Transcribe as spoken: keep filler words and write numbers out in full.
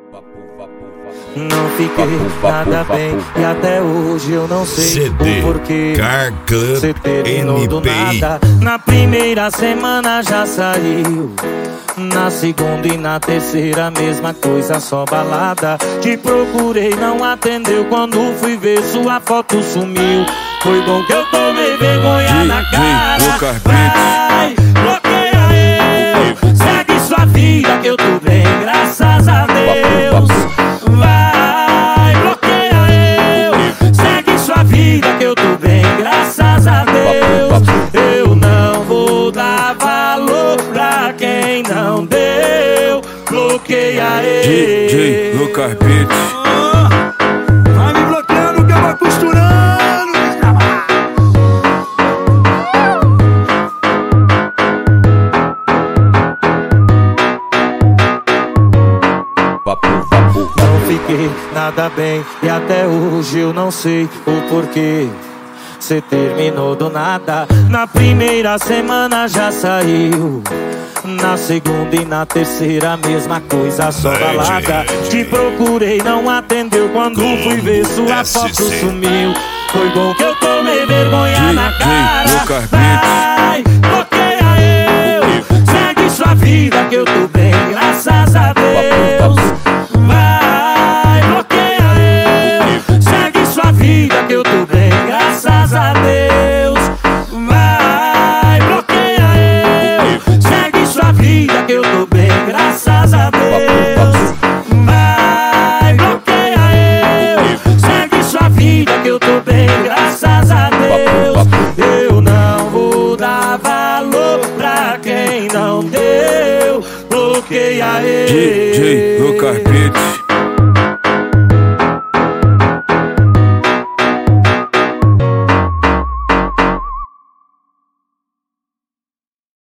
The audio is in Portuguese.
Não fiquei nada bem e até hoje eu não sei C D, o porquê Você terminou do nada. Na primeira semana já saiu, na segunda e na terceira mesma coisa, só balada. Te procurei, não atendeu, quando fui ver sua foto sumiu. Foi bom que eu tomei vergonha na cara. Vai, bloqueia eu, segue sua vida que eu tô bem, graças a Deus. Vai, bloqueia eu, segue sua vida que eu tô bem, graças a Deus. Eu não vou dar valor pra quem não deu. Bloqueia eu. D J Lucas Beats. Vai me bloqueando que eu vou costurando. Não fiquei nada bem e até hoje eu não sei o porquê cê terminou do nada. Na primeira semana já saiu, na segunda e na terceira mesma coisa, só balada. Te procurei, não atendeu, quando fui ver sua foto sumiu. Foi bom que eu tomei vergonha na cara. Vai, bloqueia eu, segue sua vida que eu tô bem, graças a Deus. Vai, bloqueia eu, segue sua vida que eu tô bem, graças a Deus. Vai, bloqueia eu, segue sua vida que eu tô bem, graças a Deus. Vai, bloqueia eu, segue sua vida que eu tô bem, graças a Deus. Eu não vou dar valor pra quem não deu. Bloqueia eu. D J Lucas Beats.